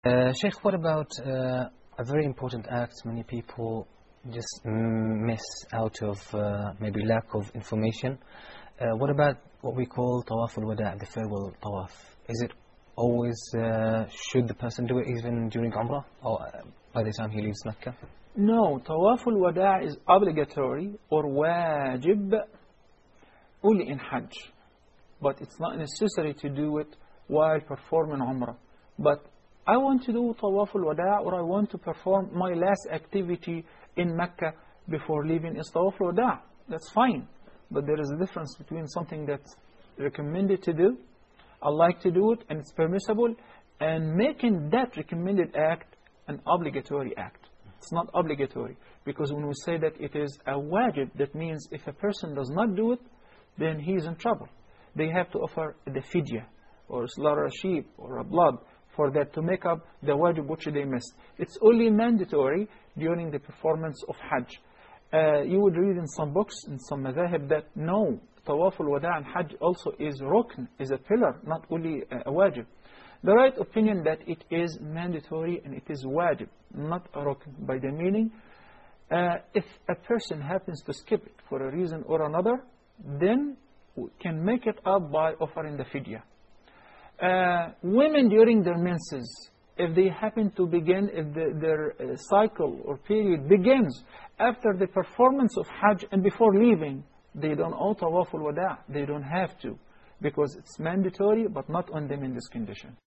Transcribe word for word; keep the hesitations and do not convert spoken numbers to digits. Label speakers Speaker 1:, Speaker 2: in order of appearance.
Speaker 1: Uh, Sheikh, what about uh, a very important act many people just miss out of uh, maybe lack of information? Uh, what about what we call Tawaf al-Wada', the farewell Tawaf? Is it always, uh, should the person do it even during Umrah or uh, by the time he leaves Mecca?
Speaker 2: No, Tawaf al-Wada' is obligatory or wajib only in Hajj. But it's not necessary to do it while performing Umrah. But I want to do Tawaf al-Wada' or I want to perform my last activity in Mecca before leaving is Tawaf al-Wada'. That's fine. But there is a difference between something that's recommended to do, I like to do it, and it's permissible, and making that recommended act an obligatory act. It's not obligatory, because when we say that it is a wajib, that means if a person does not do it, then he is in trouble. They have to offer the fidya, or slaughter a sheep, or a blood, for that to make up the wajib which they missed. It's only mandatory during the performance of Hajj. Uh, you would read in some books, in some madhahib, that no, Tawaf al-Wada' and Hajj also is rukn, is a pillar, not only a wajib. The right opinion that it is mandatory and it is wajib, not a rukn, by the meaning, uh, if a person happens to skip it for a reason or another, then can make it up by offering the fidya. Uh, women during their menses, if they happen to begin, if the, their uh, cycle or period begins after the performance of Hajj and before leaving, they don't owe Tawaf al-Wada'. They don't have to, because it's mandatory, but not on them in this condition.